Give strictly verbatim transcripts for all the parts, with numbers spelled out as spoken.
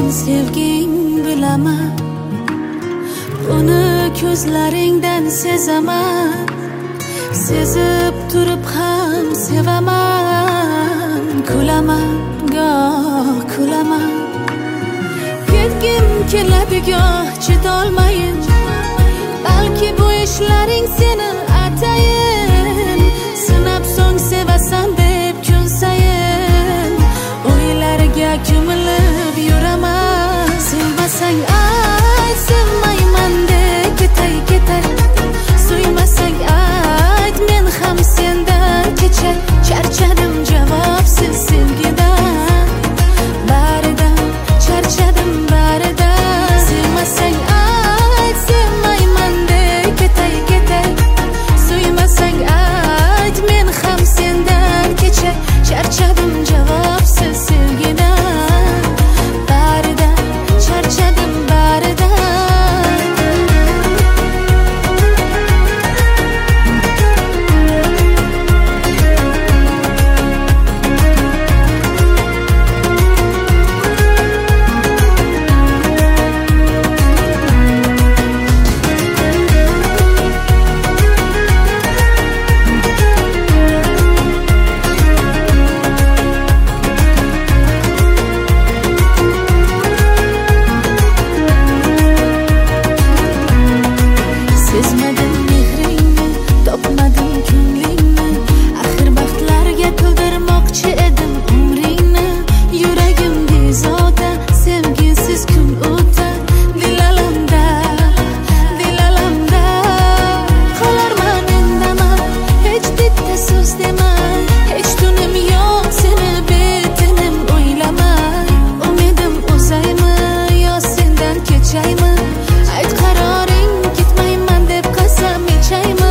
sevging bilaman, buni ko'zlaringdan sezaman. Sezib turib ham sevaman, kulaman, goh kulaman. Ketgim keladi goh chidolmayin, balki bu ishlaring seni atayin. Sinab so'ng sevasan deb kun sayin o'ylarga ko'milib yuraman. Sevmasang ayt, sevmayman de ketay ketay. Suymasang ayt, men ham sendan kechay. Charchadim javobsiz sevgidan, baridan charchadim baridan. Sevmasang ayt, sevmayman de ketay ketay. Suymasang ayt, men ham sendan kechay. Charchadim javobsiz sevgidan, baridan charchadim baridan. Sezmadim mehringni, topmadim ko'nglingni. Axir baxtlarga to'ldirmoqchi edim umringni. Yuragim bezovta, sevgisiz kun o'tar. Dilalamda, dilalamda qolarman indaman. Hech bitta so'z demay, hech tunim yo'q seni betinim o'ylamay. Umidim uzaymi yo sendan kechaymi? Ayt qaroring, ketmayman deb qasam ichaymi?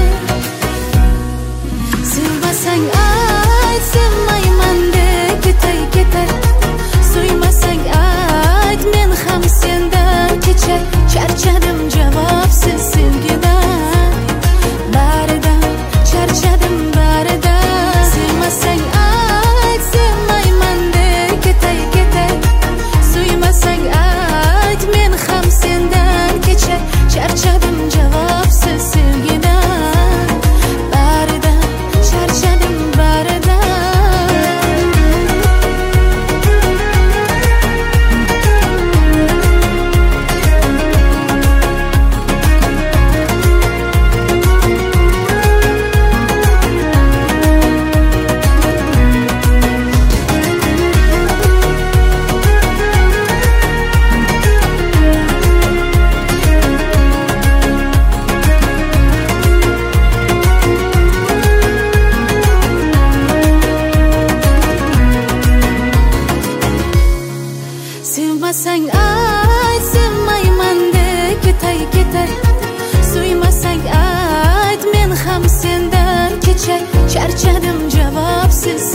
Sevmasang ayt, sevmayman de ketay ketay. Suymasang ayt, men ham sendan kechay. Charchadim javobsiz sevgidan, baridan charchadim baridan. Sevmasang ayt, sevmayman de ketay ketay. Suymasang ayt, men ham sendan kechay. Charchadim javobsiz sevgidan, baridan charchadim baridan. Sevmasang ayt, sevmayman de ketay ketay. Suymasang ayt, men ham sendan kechay. Charchadim javobsiz